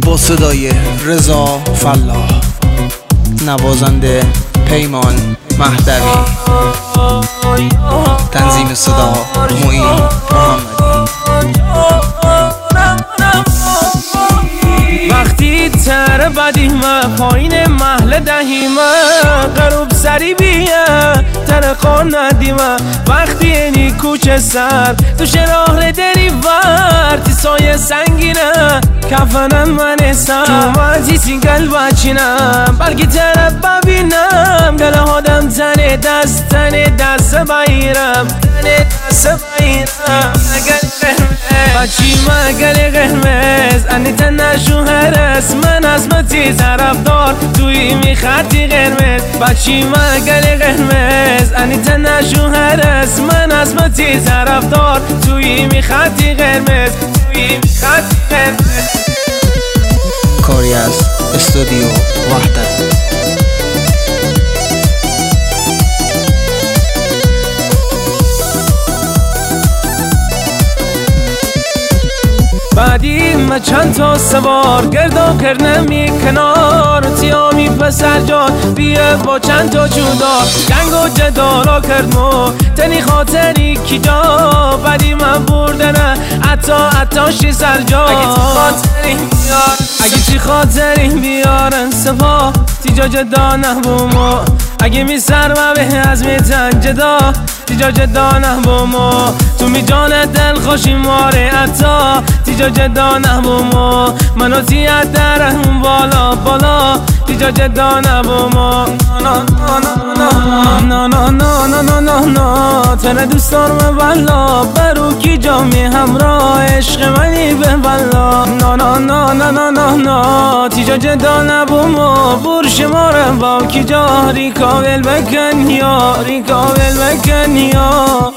با صدای رضا فلاح، نوازنده پیمان مهدوی، تنظیم صدا معین محمدی. وقتی تر بدیمه پایین محل دهیمه غروب سری بیه ترقان ندیمه وقتی اینی کوچه سر تو شراح دری ورتی سایه سنگینه کفنم من سر تو مزی سینگل بچینم برگی تر ببینم گله هادم تنه دست بایرم بچی مگل قرمز انی تن شوهرس من عظمتی طرفدار توی میخطی قرمز بچی مگل قرمز انی تن شوهرس من عظمتی طرفدار توی میخطی قرمز کاری از استودیو وحدت. بعدی من چند تا سوار گردم کرنمی کنار تیامی پسر جان بیه با چند تا جودا گنگ و جدارا کردمو تنی خاطری کی جا بعدی من بردنه عطا شی سر جا اگه چی خاطری بیارن سپا تیجا جدا نبومو اگه می سر و به از می تن جدا تیجا جدا نبومو تو می جان دل خوشی ماره عطا تیجا جدا نبومو منو تیاد درهم بالا تیجا جدا نبومو نه تنه دوستار من والا برو کی جا می همراه عشق منی به والا نه تیجا جدا نبومو برش مارم با کی جا ریکاول بکن یا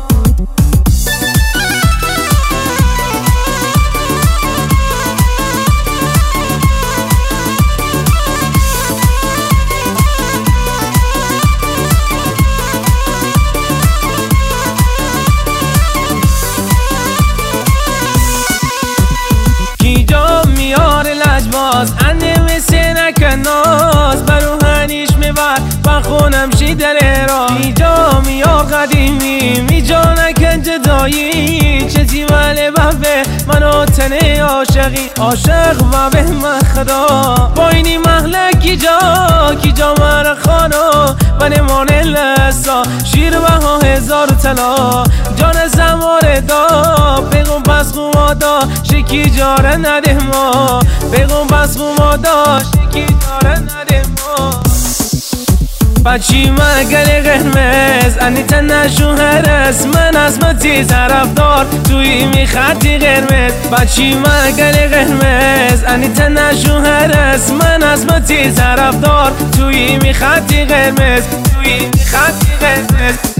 انده مثل نکناز برو هنیش میبر بخونم شی دل را اینجا میا قدیمی میجا نکن جدایی چتی ولی ببه منو تنه عاشق و به من خدا با اینی محله کی جا مر خانو و نمان لسا شیر بها 1000 طلا جان زماره دا بگم پس خوادا شکی جاره نده ما بگم پس خوادا شکی جاره نده ما بچی مگل قرمز انی تن شوهرس من عظمتی طرفدار توی میخطی قرمز بچی مگل قرمز انی تن شوهرس من عظمتی طرفدار توی میخطی قرمز